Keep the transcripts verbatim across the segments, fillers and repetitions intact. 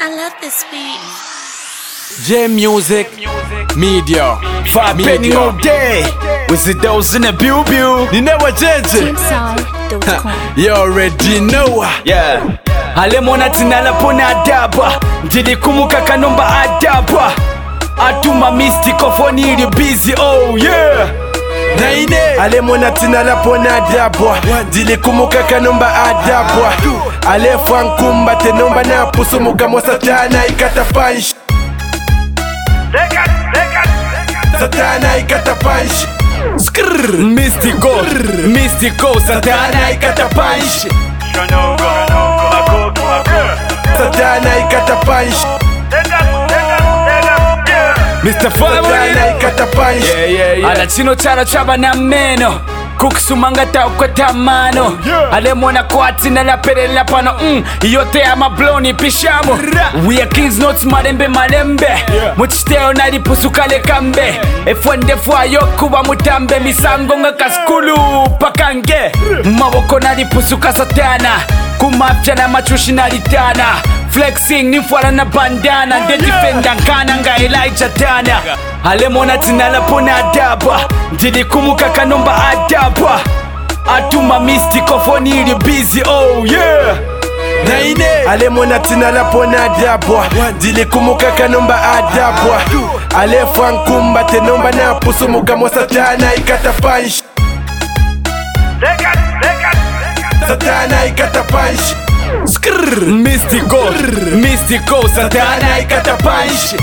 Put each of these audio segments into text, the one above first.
I love this beat. J Music Media Five penny all day. With the dose in the pew pew. You never change it. Inside dot com. You already know. Yeah. Alemona tinala pona adaba. Ndili kumuka kanomba adaba. Atuma mystical phone ili busy. Oh yeah. Naine Alemona tinala pona adaba. Ndili kumuka kanomba adaba. Ale fankumba tenomba na pusumuka mo satana ikata punch. Satana ikata punch. Skrrr. Mystical. Mystical. Satana ikata punch. Satana ikata punch. Mister Satana Family. ikata punch. Yeah, yeah, yeah. Ala chino chara chaba na meno. Kukusumanga ta kwa tamano. Alemona kwa tina la pere la pano. Mm, yote ama bloni pishamo. We are kings not malembe malembe. Muchiteo nali pusukale kambe. Efwende fwa yoku wa mutambe. Misango nga kaskulu pakange. Mawoko nali pusuka satana. Kumafya na machushi nalitana. Flexing ni fwara na bandana. De defenda nkana nga Elijah Tana. Alemona tinala pona adaba. Ndili kumuka kanomba adaba. Atuma mystical phone ili busy. Oh yeah. Naine Alemona tinala pona adaba. Ndili kumuka kanomba adaba. Ale fankumba tenomba na pusumuka mo satana ikata punch. Satana ikata punch. Skrrr. Mystical. Mystical. Satana ikata punch.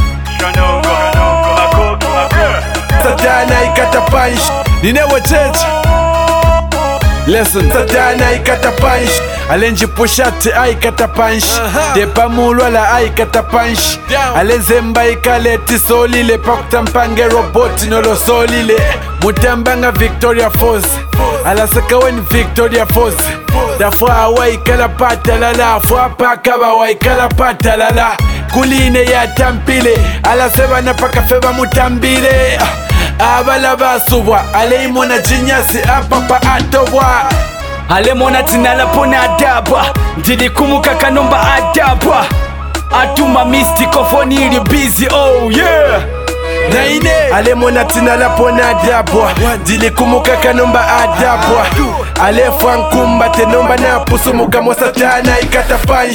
Satana ikata punch. You never change. Listen. Satana ikata punch. Alenji pushati aikata punch. Depa mulwala aikata punch. Alenzemba ikaleti solile. Pakta mpange roboti nolo solile. Mutambanga Victoria Falls. Alasaka weni Victoria Falls. Dafwa awa ikala patalala. Fwa pakaba wa ikala patalala. Kuline ya tampile. Alaseba na paka feba mutambile. Abala basubwa. Aleimona jinyasi apapa atobwa. Alemona tinala pona adaba. Ndili kumuka kanomba adaba. Atuma mystical phone ili busy. Oh yeah. Naine Alemona tinala pona adaba. Ndili kumuka kanomba adaba. Ale fankumba tenomba na pusumuka mo satana ikata punch.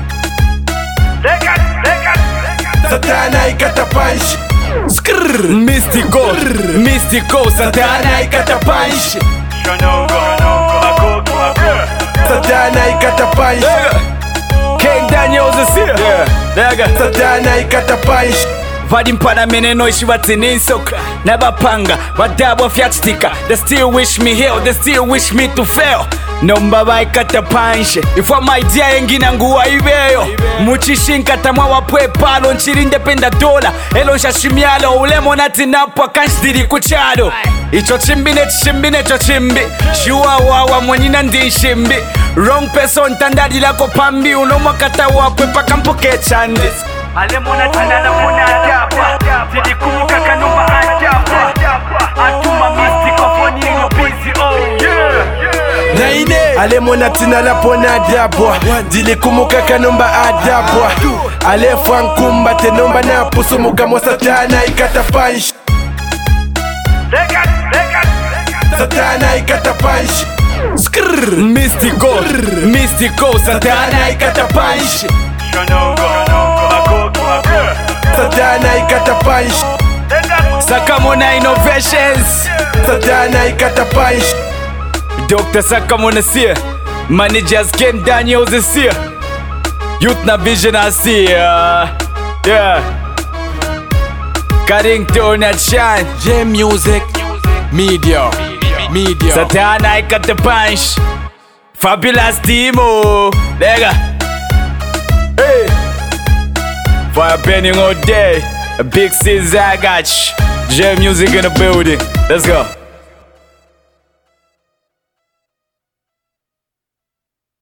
Satana ikata punch. Skrrr. Mystical. Mystical. Satana ikata punch. Satana ikata punch. King Daniels is here. Yeah. Satana ikata punch. Vadi mpana meneno ishi watininsoka. Nabapanga, wadabwa fyachitika. They still wish me hell, they still wish me to fail. Nomba baikata panshe. Ifwa maidia engina nguwa ibeyo. Muchishinka tamwa wapwe palo. Nchirinde penda dola. Elo nshashimialo. Ulemo natinapwa kanshdiri kuchado. Icho chimbine chimbine cho chimbi. Shua wawa mwenina ndi shimbi. Wrong person tandadi lako pambi. Unomwa kata wapwe paka mpoke chandi. Alemona tinala pona adaba. Ndili kumuka kanomba adaba. Atuma mystical phone ili busy. Oh yeah. Naine Alemona tinala pona adaba. Ndili kumuka kanomba adaba. Ale fankumba tenomba na pusumuka mo satana ikata punch. Satana ikata punch. Skrrr. Mystical. Mystical. Satana ikata punch. Satana ikata punch. Sakamona Innovations. Satana ikata punch. Doctor Sakamona is here. Managers Ken Daniels is here. Youth na Vision is here. Yeah. Carrington at Shine. J Music Media Media Satana ikata punch. Fabulous Timo. Lega. Hey. Fire penning all day. A big Sis I got you. J Music in the building. Let's go.